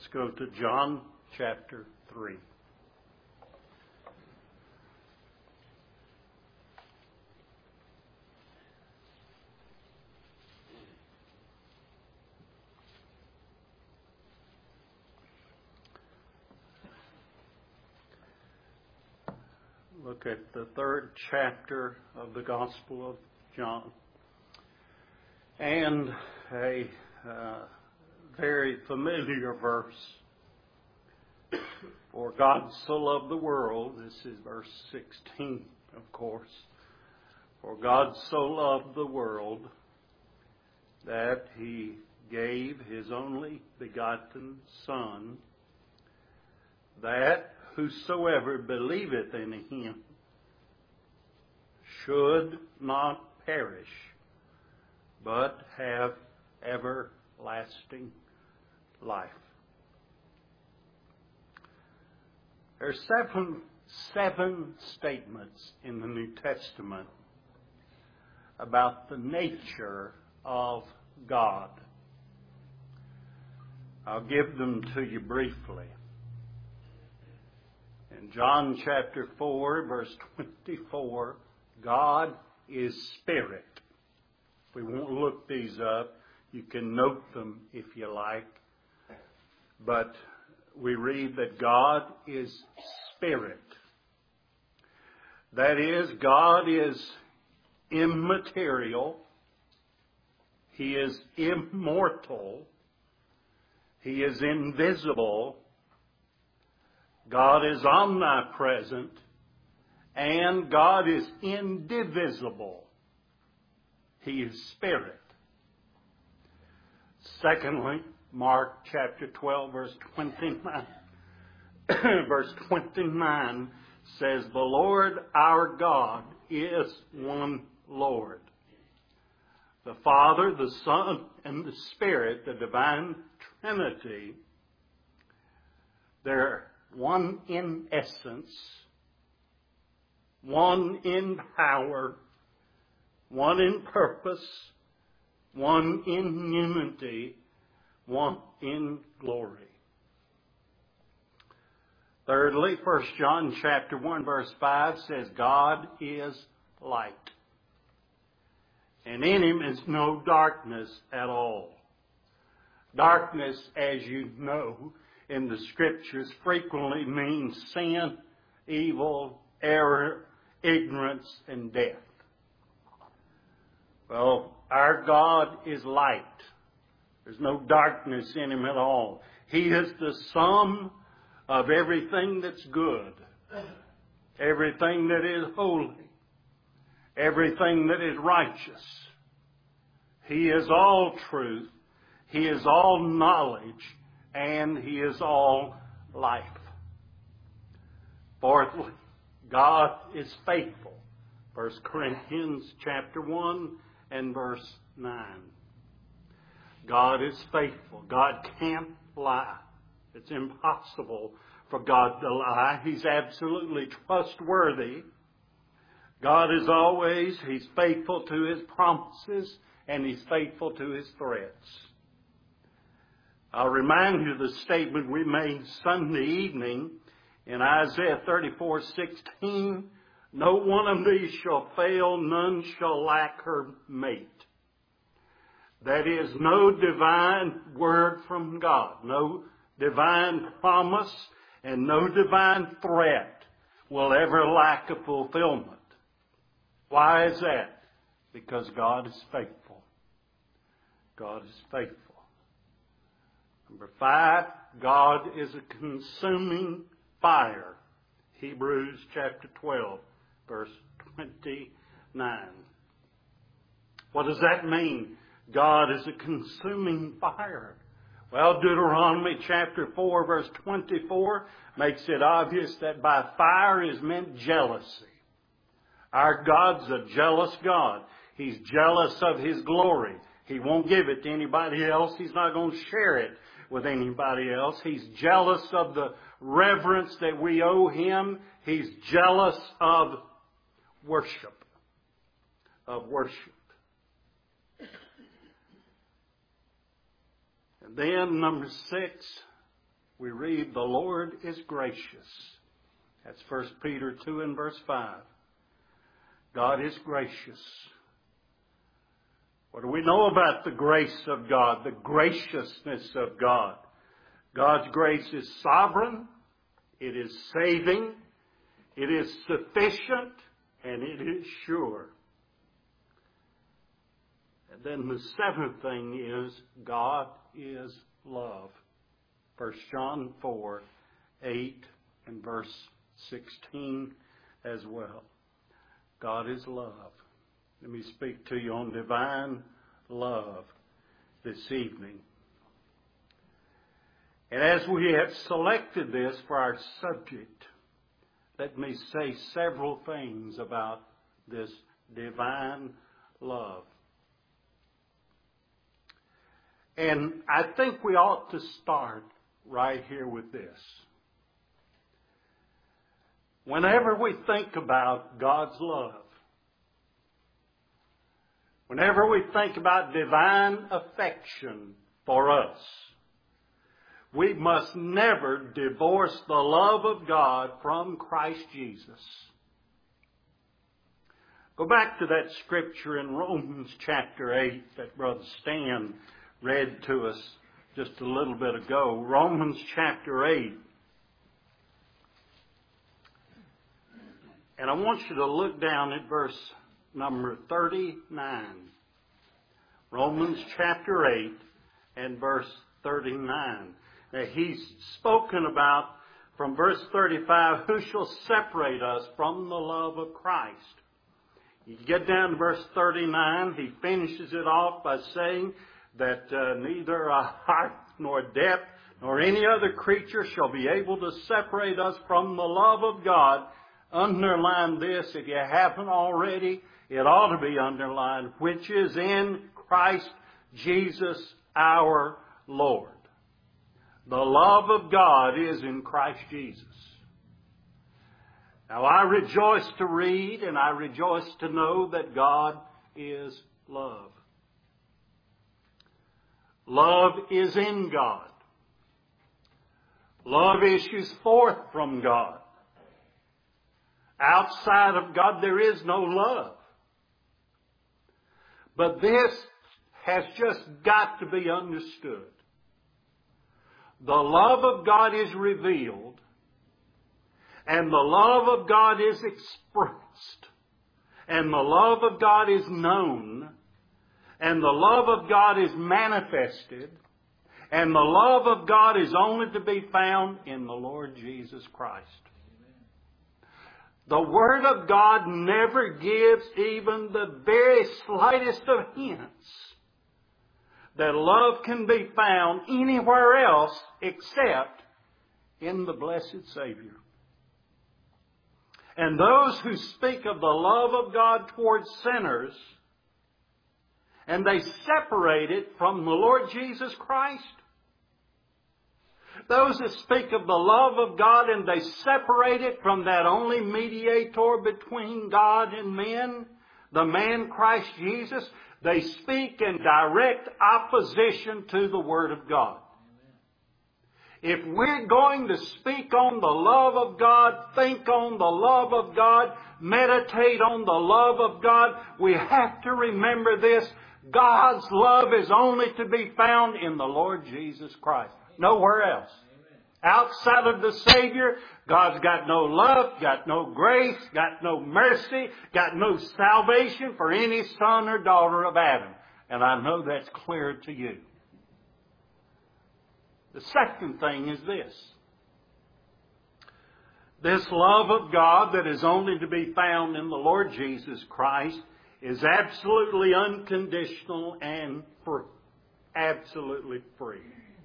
go to John chapter 3. Look at the 3rd chapter of the Gospel of John. And a very familiar verse. For God so loved the world, this is verse 16, of course. For God so loved the world that He gave His only begotten Son, that whosoever believeth in Him should not perish, but have everlasting life. There are seven statements in the New Testament about the nature of God. I'll give them to you briefly. In John chapter 4, verse 24, God is Spirit. We won't look these up. You can note them if you like. But we read that God is Spirit. That is, God is immaterial. He is immortal. He is invisible. God is omnipresent. And God is indivisible. He is Spirit. Secondly, Mark chapter 12, verse 29. Verse 29 says, the Lord our God is one Lord. The Father, the Son, and the Spirit, the divine Trinity, they're one in essence, one in power, one in purpose, one in unity, one in glory. Thirdly, 1 John chapter 1 verse 5 says, God is light, and in Him is no darkness at all. Darkness, as you know, in the Scriptures frequently means sin, evil, error, ignorance, and death. Well, our God is light. There's no darkness in Him at all. He is the sum of everything that's good, everything that is holy, everything that is righteous. He is all truth. He is all knowledge. And He is all life. Fourthly, God is faithful. 1 Corinthians chapter 1 and verse 9. God is faithful. God can't lie. It's impossible for God to lie. He's absolutely trustworthy. God is always, He's faithful to His promises and He's faithful to His threats. I'll remind you of the statement we made Sunday evening in Isaiah 34:16. No one of these shall fail, none shall lack her mate. That is, no divine word from God, no divine promise, and no divine threat will ever lack a fulfillment. Why is that? Because God is faithful. God is faithful. Number 5, God is a consuming fire. Hebrews chapter 12, verse 29. What does that mean? God is a consuming fire. Well, Deuteronomy chapter 4, verse 24 makes it obvious that by fire is meant jealousy. Our God's a jealous God. He's jealous of His glory. He won't give it to anybody else. He's not going to share it with anybody else. He's jealous of the reverence that we owe Him. He's jealous of worship. And then number 6, we read, the Lord is gracious. That's 1 Peter 2 and verse 5. God is gracious. What do we know about the grace of God, the graciousness of God? God's grace is sovereign, it is saving, it is sufficient, and it is sure. And then the seventh thing is, God is love. 1 John 4, 8 and verse 16 as well. God is love. Let me speak to you on divine love this evening. And as we have selected this for our subject, let me say several things about this divine love. And I think we ought to start right here with this. Whenever we think about God's love, whenever we think about divine affection for us, we must never divorce the love of God from Christ Jesus. Go back to that scripture in Romans chapter 8 that Brother Stan read to us just a little bit ago. Romans chapter 8. And I want you to look down at verse number 39. Romans chapter 8 and verse 39. Now he's spoken about from verse 35, who shall separate us from the love of Christ? You get down to verse 39, he finishes it off by saying that neither height nor depth nor any other creature shall be able to separate us from the love of God. Underline this, if you haven't already, it ought to be underlined, which is in Christ Jesus our Lord. The love of God is in Christ Jesus. Now I rejoice to read and I rejoice to know that God is love. Love is in God. Love issues forth from God. Outside of God there is no love. But this has just got to be understood. The love of God is revealed, and the love of God is expressed, and the love of God is known, and the love of God is manifested, and the love of God is only to be found in the Lord Jesus Christ. The Word of God never gives even the very slightest of hints that love can be found anywhere else except in the blessed Savior. And those who speak of the love of God towards sinners, and they separate it from the Lord Jesus Christ, those that speak of the love of God and they separate it from that only mediator between God and men, the man Christ Jesus, they speak in direct opposition to the Word of God. If we're going to speak on the love of God, think on the love of God, meditate on the love of God, we have to remember this. God's love is only to be found in the Lord Jesus Christ. Nowhere else. Outside of the Savior, God's got no love, got no grace, got no mercy, got no salvation for any son or daughter of Adam. And I know that's clear to you. The second thing is this. This love of God that is only to be found in the Lord Jesus Christ is absolutely unconditional and free. Absolutely free.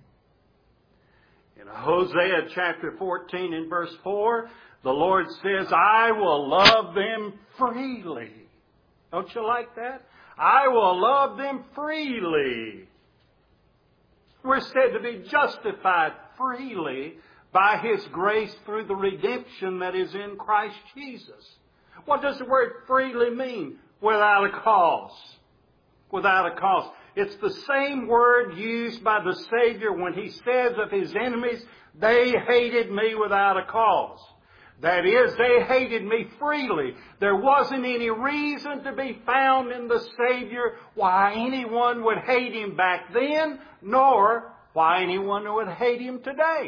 In Hosea chapter 14 and verse 4, the Lord says, I will love them freely. Don't you like that? I will love them freely. We're said to be justified freely by His grace through the redemption that is in Christ Jesus. What does the word freely mean? Without a cause. without a cause. It's the same word used by the Savior when He says of His enemies, they hated me without a cause. That is, they hated me freely. There wasn't any reason to be found in the Savior why anyone would hate Him back then, nor why anyone would hate Him today.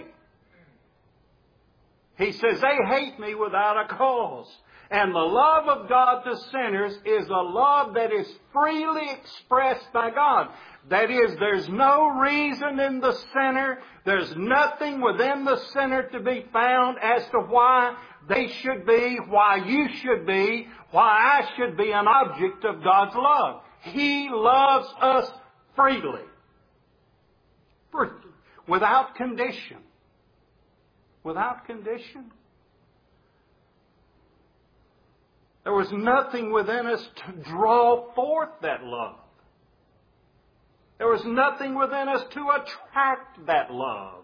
He says, they hate me without a cause. And the love of God to sinners is a love that is freely expressed by God. That is, there's no reason in the sinner, there's nothing within the sinner to be found as to why they should be, why you should be, why I should be an object of God's love. He loves us freely. Without condition. Without condition. There was nothing within us to draw forth that love. There was nothing within us to attract that love.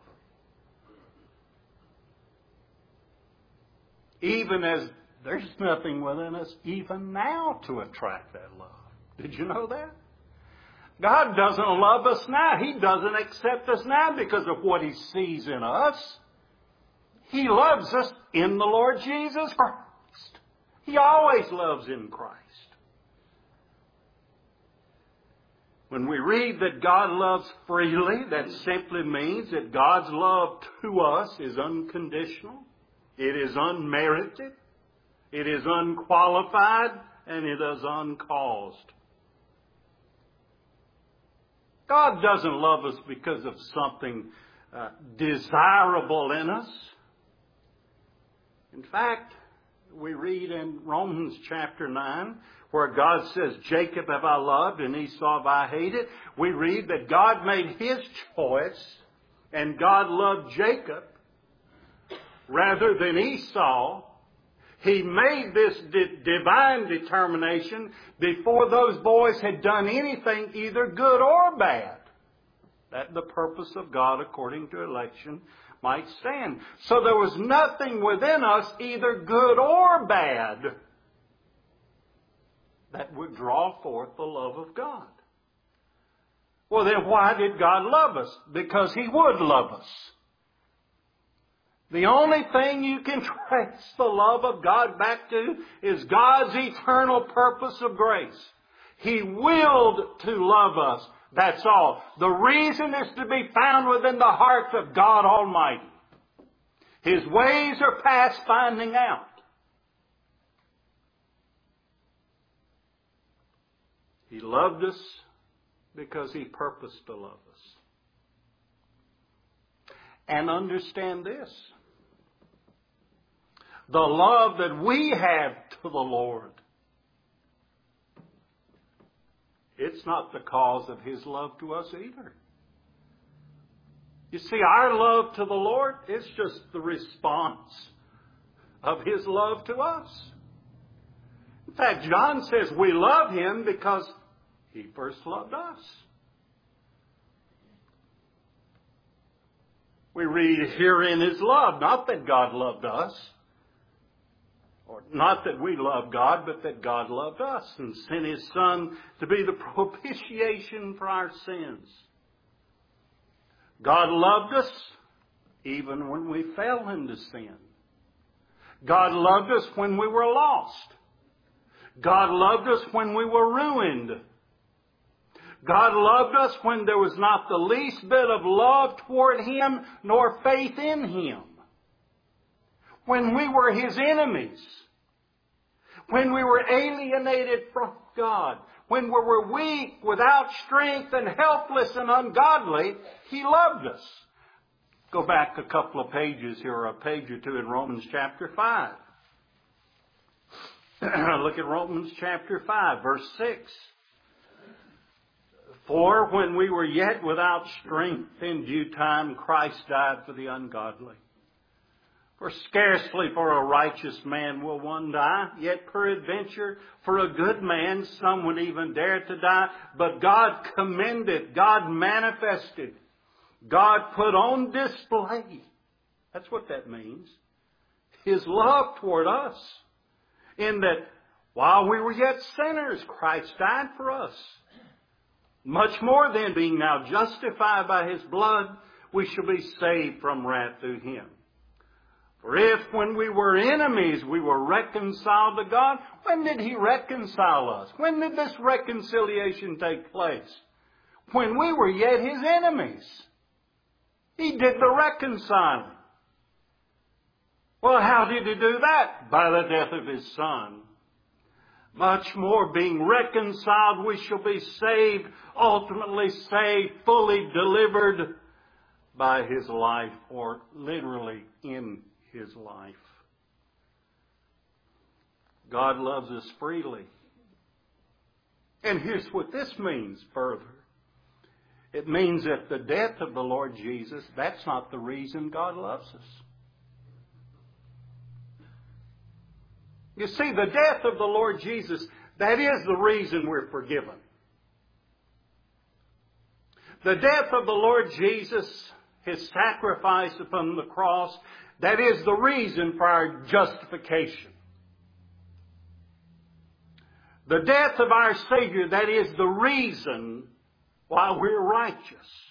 Even as there's nothing within us even now to attract that love. Did you know that? God doesn't love us now. He doesn't accept us now because of what He sees in us. He loves us in the Lord Jesus Christ. He always loves in Christ. When we read that God loves freely, that simply means that God's love to us is unconditional. It is unmerited. It is unqualified. And it is uncaused. God doesn't love us because of something desirable in us. In fact, we read in Romans chapter 9, where God says, Jacob have I loved and Esau have I hated. We read that God made His choice and God loved Jacob rather than Esau. He made this divine determination before those boys had done anything either good or bad. That the purpose of God according to election might stand. So there was nothing within us, either good or bad, that would draw forth the love of God. Well, then why did God love us? Because He would love us. The only thing you can trace the love of God back to is God's eternal purpose of grace. He willed to love us. That's all. The reason is to be found within the heart of God Almighty. His ways are past finding out. He loved us because He purposed to love us. And understand this. The love that we have to the Lord, it's not the cause of His love to us either. You see, our love to the Lord is just the response of His love to us. In fact, John says we love Him because He first loved us. We read herein His love, not that God loved us, or not that we love God, but that God loved us and sent His Son to be the propitiation for our sins. God loved us even when we fell into sin. God loved us when we were lost. God loved us when we were ruined. God loved us when there was not the least bit of love toward Him nor faith in Him. When we were His enemies. When we were alienated from God. When we were weak, without strength, and helpless and ungodly, He loved us. Go back a couple of pages here, or a page or two in Romans chapter 5. Look at Romans chapter 5, verse 6. For when we were yet without strength, in due time Christ died for the ungodly. For scarcely for a righteous man will one die, yet peradventure for a good man some would even dare to die. But God commended, God manifested, God put on display. That's what that means. His love toward us. In that while we were yet sinners, Christ died for us. Much more then, being now justified by His blood, we shall be saved from wrath through Him. For if when we were enemies we were reconciled to God, when did He reconcile us? When did this reconciliation take place? When we were yet His enemies. He did the reconciling. Well, how did He do that? By the death of His Son. Much more, being reconciled, we shall be saved, ultimately saved, fully delivered by His life, or literally in His life. God loves us freely. And here's what this means further. It means that the death of the Lord Jesus, that's not the reason God loves us. You see, the death of the Lord Jesus, that is the reason we're forgiven. The death of the Lord Jesus, His sacrifice upon the cross, that is the reason for our justification. The death of our Savior, that is the reason why we're righteous.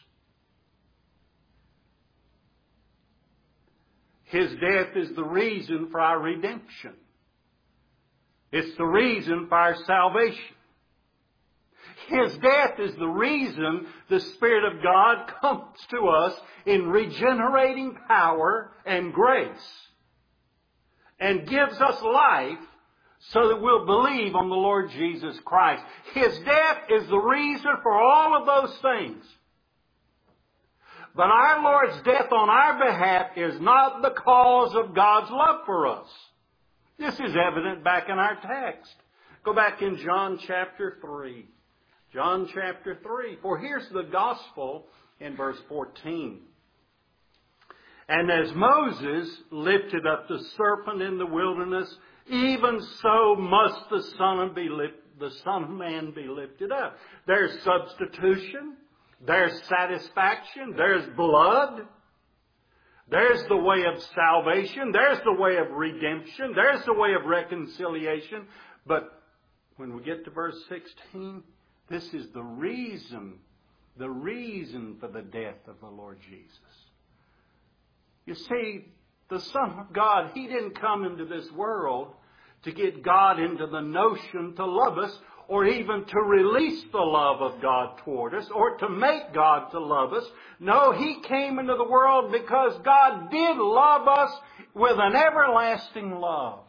His death is the reason for our redemption. It's the reason for our salvation. His death is the reason the Spirit of God comes to us in regenerating power and grace and gives us life so that we'll believe on the Lord Jesus Christ. His death is the reason for all of those things. But our Lord's death on our behalf is not the cause of God's love for us. This is evident back in our text. Go back in John chapter 3. John chapter 3. For here's the gospel in verse 14. And as Moses lifted up the serpent in the wilderness, even so must the Son of Man be lifted up. There's substitution. There's satisfaction. There's blood. There's the way of salvation. There's the way of redemption. There's the way of reconciliation. But when we get to verse 16, this is the reason for the death of the Lord Jesus. You see, the Son of God, He didn't come into this world to get God into the notion to love us, or even to release the love of God toward us, or to make God to love us. No, He came into the world because God did love us with an everlasting love.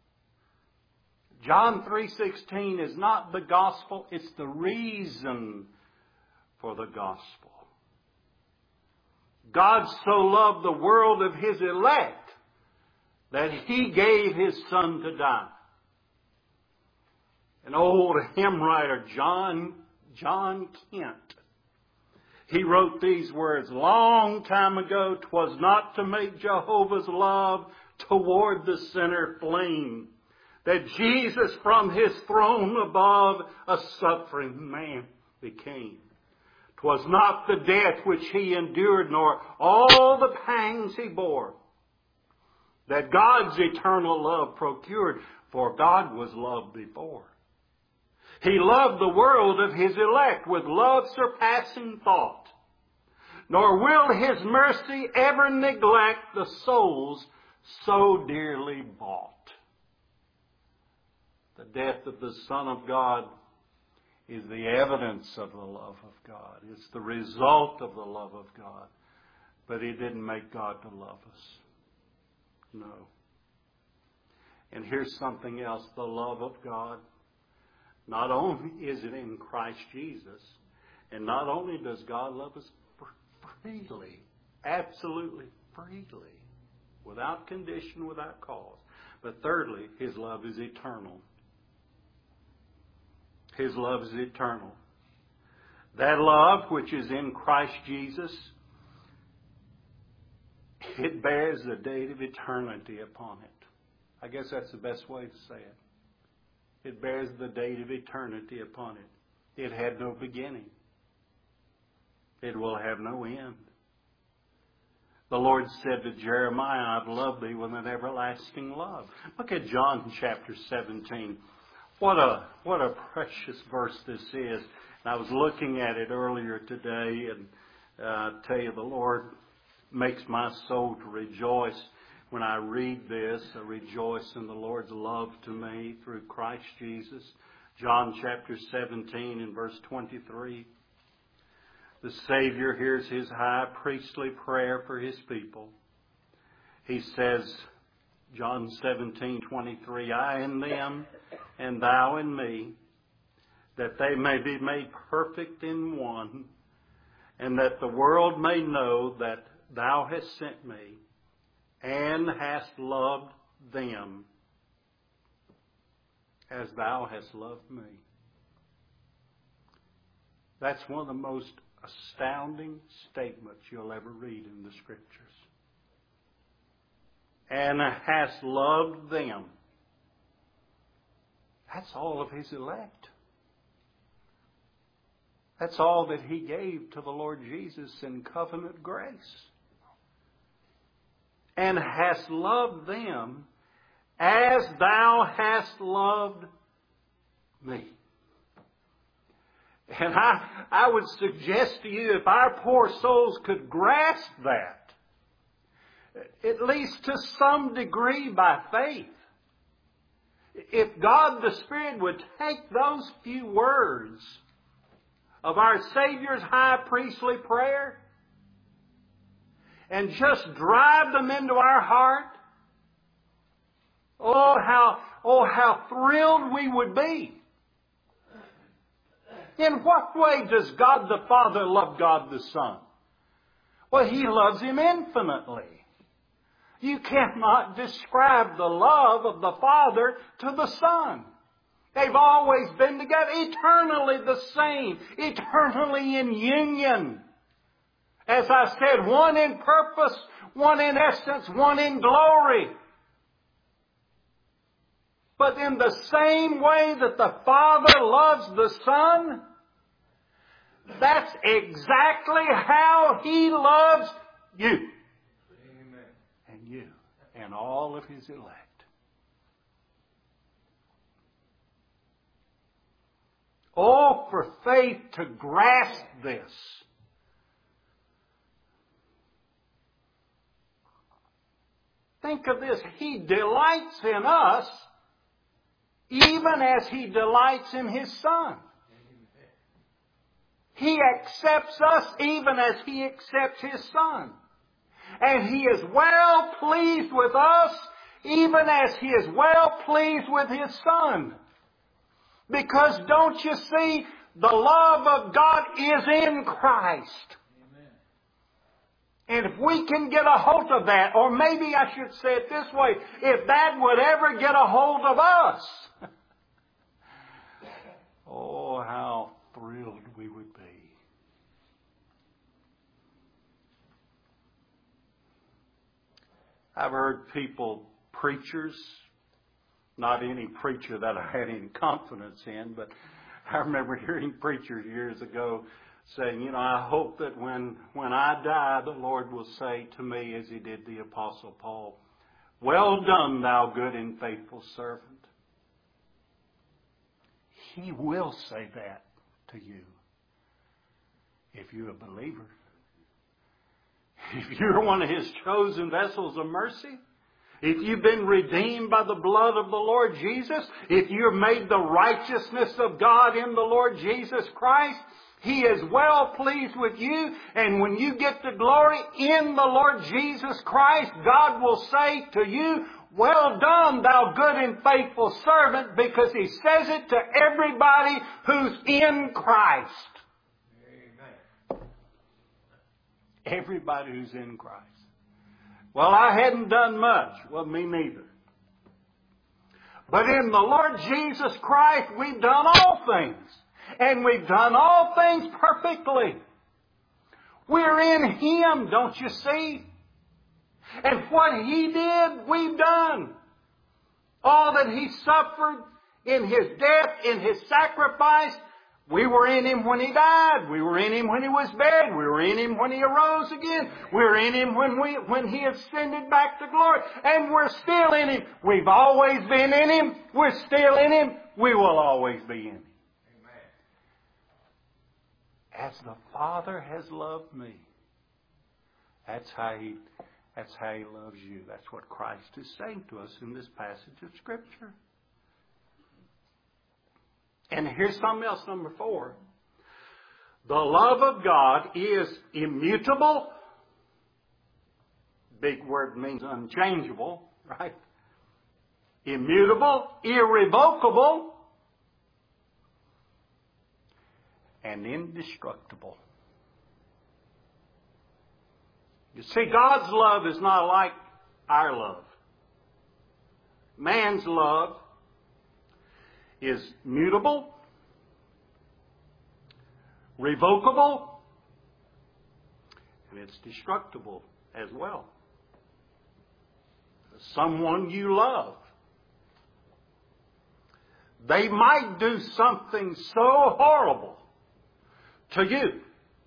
John 3:16 is not the gospel, it's the reason for the gospel. God so loved the world of His elect that He gave His Son to die. An old hymn writer, John Kent, he wrote these words, long time ago, 'twas not to make Jehovah's love toward the sinner flame, that Jesus from His throne above a suffering man became. 'Twas not the death which He endured, nor all the pangs He bore, that God's eternal love procured, for God was love before. He loved the world of His elect with love surpassing thought, nor will His mercy ever neglect the souls so dearly bought. The death of the Son of God is the evidence of the love of God. It's the result of the love of God. But He didn't make God to love us. No. And here's something else. The love of God, not only is it in Christ Jesus, and not only does God love us freely, absolutely freely, without condition, without cause, but thirdly, His love is eternal. His love is eternal. That love which is in Christ Jesus, it bears the date of eternity upon it. I guess that's the best way to say it. It bears the date of eternity upon it. It had no beginning. It will have no end. The Lord said to Jeremiah, I've loved thee with an everlasting love. Look at John chapter 17. What a precious verse this is. I was looking at it earlier today, and I tell you, the Lord makes my soul to rejoice when I read this. I rejoice in the Lord's love to me through Christ Jesus. John chapter 17 and verse 23. The Savior hears His high priestly prayer for His people. He says, John 17:23, I in them and thou in me, that they may be made perfect in one, and that the world may know that thou hast sent me and hast loved them as thou hast loved me. That's one of the most astounding statements you'll ever read in the Scriptures. And hast loved them. That's all of His elect. That's all that He gave to the Lord Jesus in covenant grace. And hast loved them as thou hast loved me. And I would suggest to you, if our poor souls could grasp that, at least to some degree by faith, if God the Spirit would take those few words of our Savior's high priestly prayer and just drive them into our heart, oh how thrilled we would be. In what way does God the Father love God the Son? Well, He loves Him infinitely. You cannot describe the love of the Father to the Son. They've always been together, eternally the same, eternally in union. As I said, one in purpose, one in essence, one in glory. But in the same way that the Father loves the Son, that's exactly how He loves you. Amen. And you, and all of His elect. Oh, for faith to grasp this. Think of this. He delights in us even as He delights in His Son. He accepts us even as He accepts His Son. And He is well pleased with us even as He is well pleased with His Son. Because don't you see, the love of God is in Christ. And if we can get a hold of that, or maybe I should say it this way, if that would ever get a hold of us, oh, how thrilled we would be. I've heard people, preachers, not any preacher that I had any confidence in, but I remember hearing preachers years ago saying, I hope that when I die, the Lord will say to me, as He did the Apostle Paul, well done, thou good and faithful servant. He will say that to you if you're a believer. If you're one of His chosen vessels of mercy, if you've been redeemed by the blood of the Lord Jesus, if you're made the righteousness of God in the Lord Jesus Christ, He is well pleased with you. And when you get to glory in the Lord Jesus Christ, God will say to you, well done, thou good and faithful servant, because He says it to everybody who's in Christ. Amen. Everybody who's in Christ. Well, I hadn't done much. Well, me neither. But in the Lord Jesus Christ, we've done all things. And we've done all things perfectly. We're in Him, don't you see? And what He did, we've done. All that He suffered in His death, in His sacrifice, we were in Him when He died. We were in Him when He was buried. We were in Him when He arose again. We were in Him when He ascended back to glory. And we're still in Him. We've always been in Him. We're still in Him. We will always be in Him. as the Father has loved me. That's how He loves you. That's what Christ is saying to us in this passage of Scripture. And here's something else, number 4. The love of God is immutable. Big word means unchangeable, right? Immutable, irrevocable, and indestructible. You see, God's love is not like our love. Man's love is mutable, revocable, and it's destructible as well. Someone you love, they might do something so horrible to you,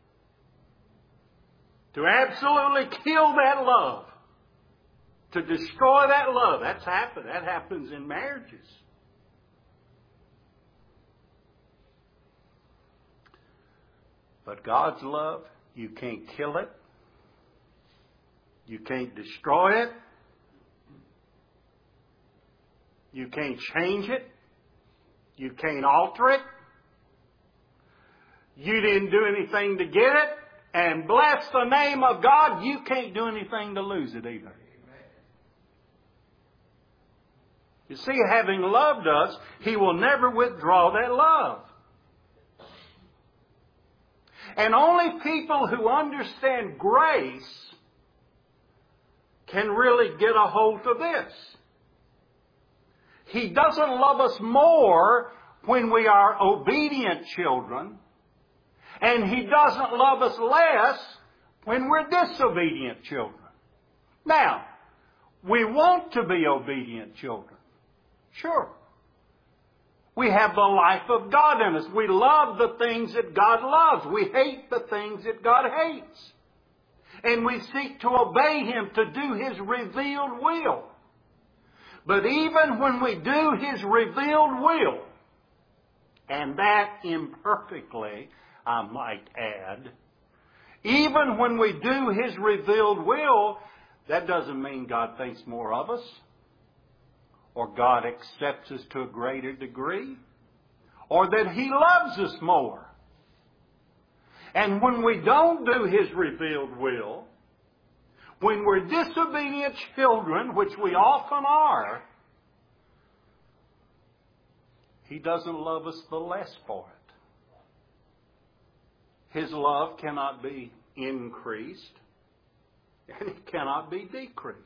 to absolutely kill that love, to destroy that love. That's happened. That happens in marriages. But God's love, you can't kill it. You can't destroy it. You can't change it. You can't alter it. You didn't do anything to get it. And bless the name of God, you can't do anything to lose it either. You see, having loved us, He will never withdraw that love. And only people who understand grace can really get a hold of this. He doesn't love us more when we are obedient children, and He doesn't love us less when we're disobedient children. Now, we want to be obedient children. Sure. We have the life of God in us. We love the things that God loves. We hate the things that God hates. And we seek to obey Him to do His revealed will. But even when we do His revealed will, and that imperfectly, I might add, even when we do His revealed will, that doesn't mean God thinks more of us, or God accepts us to a greater degree, or that He loves us more. And when we don't do His revealed will, when we're disobedient children, which we often are, He doesn't love us the less for it. His love cannot be increased, and it cannot be decreased.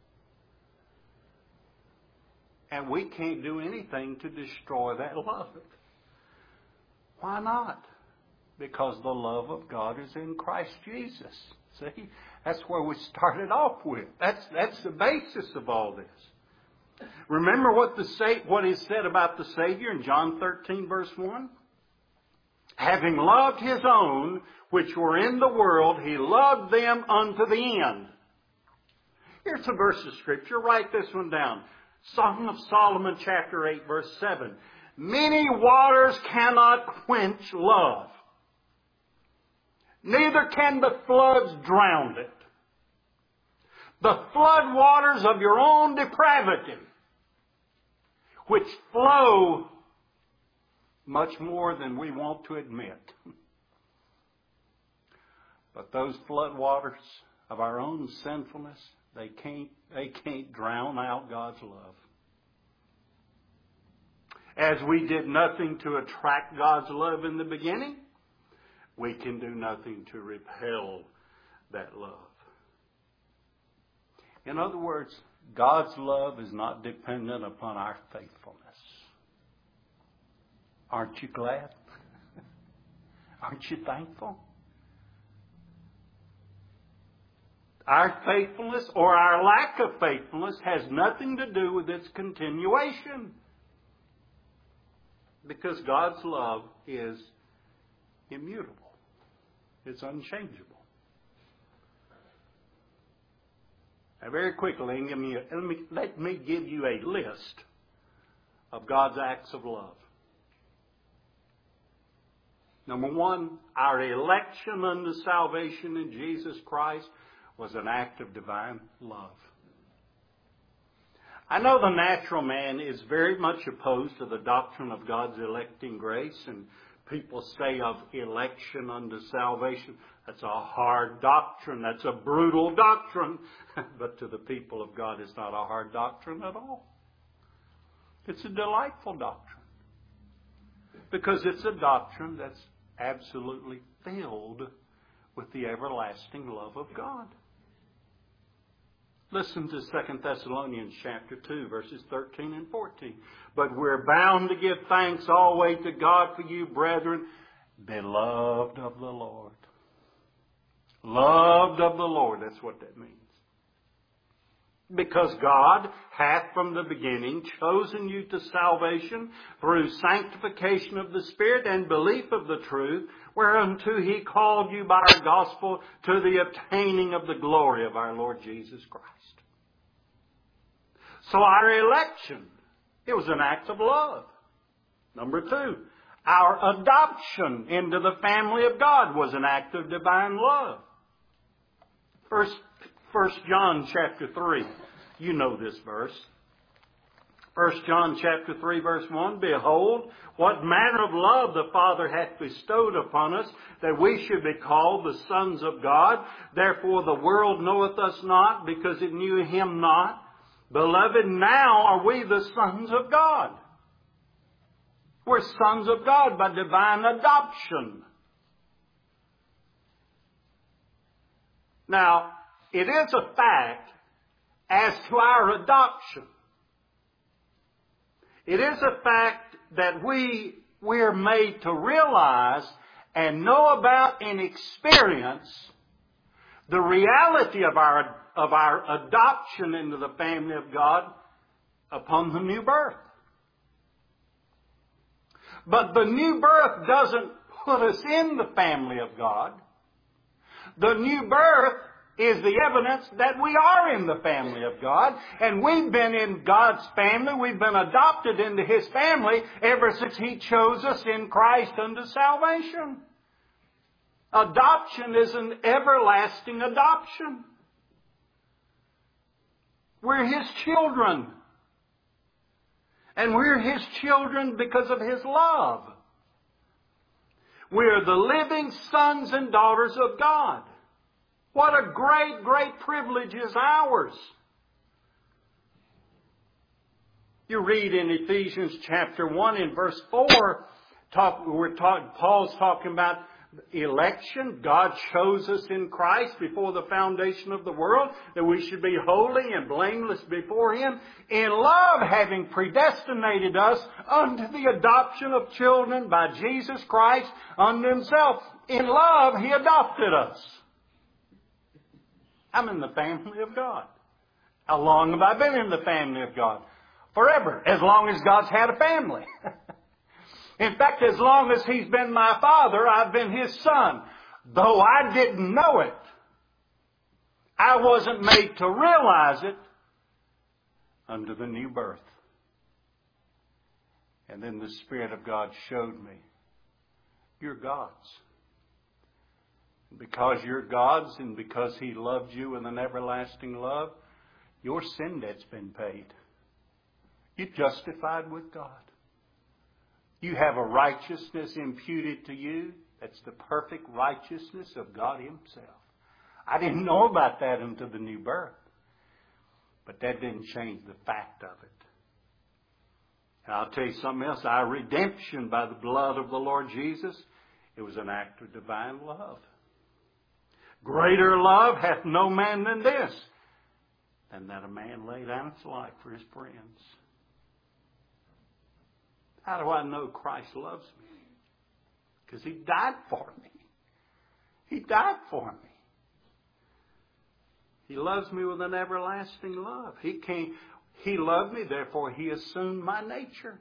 And we can't do anything to destroy that love. Why not? Because the love of God is in Christ Jesus. See? That's where we started off with. That's the basis of all this. Remember what is said about the Savior in John 13, verse 1? Having loved His own, which were in the world, He loved them unto the end. Here's a verse of Scripture. Write this one down. Song of Solomon, chapter 8, verse 7. Many waters cannot quench love. Neither can the floods drown it. The flood waters of your own depravity, which flow much more than we want to admit. But those flood waters of our own sinfulness, they can't drown out God's love. As we did nothing to attract God's love in the beginning, we can do nothing to repel that love. In other words, God's love is not dependent upon our faithfulness. Aren't you glad? Aren't you thankful? Our faithfulness or our lack of faithfulness has nothing to do with its continuation. Because God's love is immutable. It's unchangeable. Now, very quickly, let me give you a list of God's acts of love. Number one, our election unto salvation in Jesus Christ was an act of divine love. I know the natural man is very much opposed to the doctrine of God's electing grace, and people say of election unto salvation, that's a hard doctrine, that's a brutal doctrine. But to the people of God, it's not a hard doctrine at all. It's a delightful doctrine. Because it's a doctrine that's absolutely filled with the everlasting love of God. Listen to 2 Thessalonians chapter 2, verses 13 and 14. But we're bound to give thanks always to God for you, brethren, beloved of the Lord. Loved of the Lord, that's what that means. Because God hath from the beginning chosen you to salvation through sanctification of the Spirit and belief of the truth, whereunto He called you by our gospel to the obtaining of the glory of our Lord Jesus Christ. So our election, it was an act of love. Number two, our adoption into the family of God was an act of divine love. First John chapter 3. You know this verse. 1 John chapter 3 verse 1. Behold, what manner of love the Father hath bestowed upon us, that we should be called the sons of God. Therefore the world knoweth us not, because it knew Him not. Beloved, now are we the sons of God. We're sons of God by divine adoption. Now, it is a fact as to our adoption. It is a fact that we're made to realize and know about and experience the reality of our adoption into the family of God upon the new birth. But the new birth doesn't put us in the family of God. The new birth is the evidence that we are in the family of God, and we've been in God's family. We've been adopted into His family ever since He chose us in Christ unto salvation. Adoption is an everlasting adoption. We're His children. And we're His children because of His love. We are the living sons and daughters of God. What a great, great privilege is ours. You read in Ephesians chapter 1 in verse 4, Paul's talking about election. God chose us in Christ before the foundation of the world, that we should be holy and blameless before Him, in love having predestinated us unto the adoption of children by Jesus Christ unto Himself. In love He adopted us. I'm in the family of God. How long have I been in the family of God? Forever. As long as God's had a family. In fact, as long as He's been my Father, I've been His Son. Though I didn't know it, I wasn't made to realize it unto the new birth. And then the Spirit of God showed me, you're God's. Because you're God's and because He loved you with an everlasting love, your sin debt's been paid. You're justified with God. You have a righteousness imputed to you that's the perfect righteousness of God Himself. I didn't know about that until the new birth. But that didn't change the fact of it. And I'll tell you something else. Our redemption by the blood of the Lord Jesus, it was an act of divine love. Greater love hath no man than this, than that a man lay down his life for his friends. How do I know Christ loves me? Because He died for me. He died for me. He loves me with an everlasting love. He loved me, therefore He assumed my nature.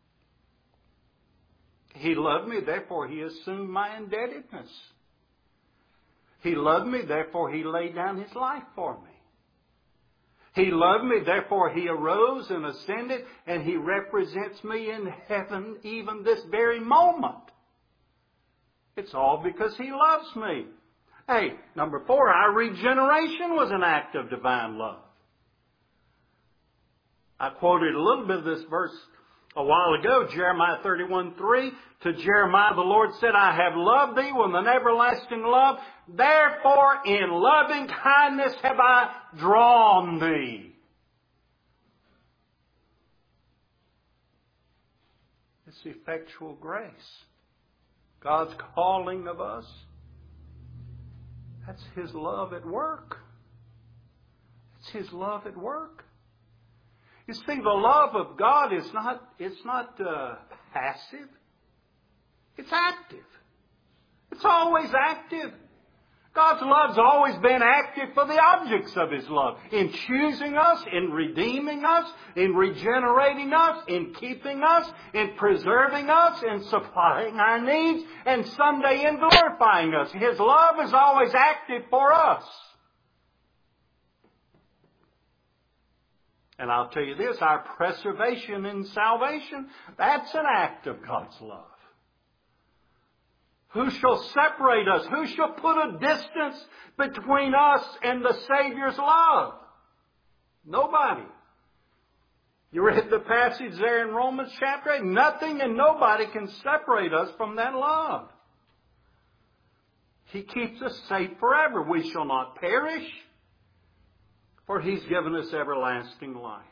He loved me, therefore He assumed my indebtedness. He loved me, therefore He laid down His life for me. He loved me, therefore He arose and ascended, and He represents me in heaven even this very moment. It's all because He loves me. Hey, number 4, our regeneration was an act of divine love. I quoted a little bit of this verse a while ago, Jeremiah 31:3. To Jeremiah the Lord said, I have loved thee with an everlasting love. Therefore in loving kindness have I drawn thee. It's effectual grace. God's calling of us. That's His love at work. It's His love at work. You see, the love of God is not passive. It's active. It's always active. God's love's always been active for the objects of His love. In choosing us, in redeeming us, in regenerating us, in keeping us, in preserving us, in supplying our needs, and someday in glorifying us. His love is always active for us. And I'll tell you this, our preservation in salvation, that's an act of God's love. Who shall separate us? Who shall put a distance between us and the Savior's love? Nobody. You read the passage there in Romans chapter 8. Nothing and nobody can separate us from that love. He keeps us safe forever. We shall not perish, for He's given us everlasting life.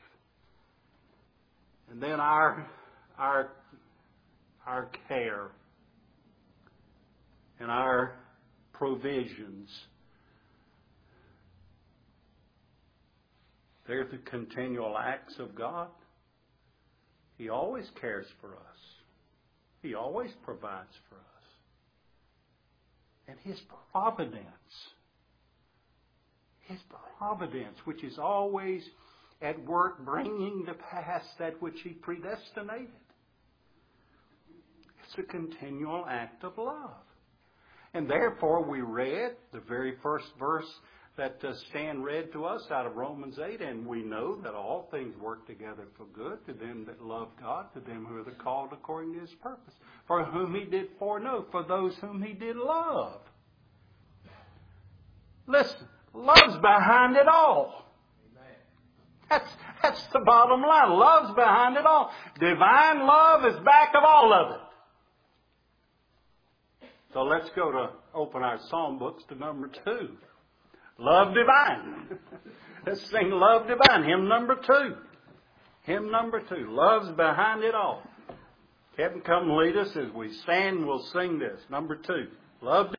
And then our care and our provisions. They're the continual acts of God. He always cares for us. He always provides for us. And His providence, which is always at work bringing to pass that which He predestinated. It's a continual act of love. And therefore we read the very first verse that Stan read to us out of Romans 8, and we know that all things work together for good to them that love God, to them who are the called according to His purpose, for whom He did foreknow, for those whom He did love. Listen, love's behind it all. That's the bottom line. Love's behind it all. Divine love is back of all of it. So let's go to open our psalm books to number 2. Love divine. Let's sing Love Divine. Hymn number 2. Hymn number 2. Love's behind it all. Kevin, come lead us as we stand. We'll sing this. Number 2. Love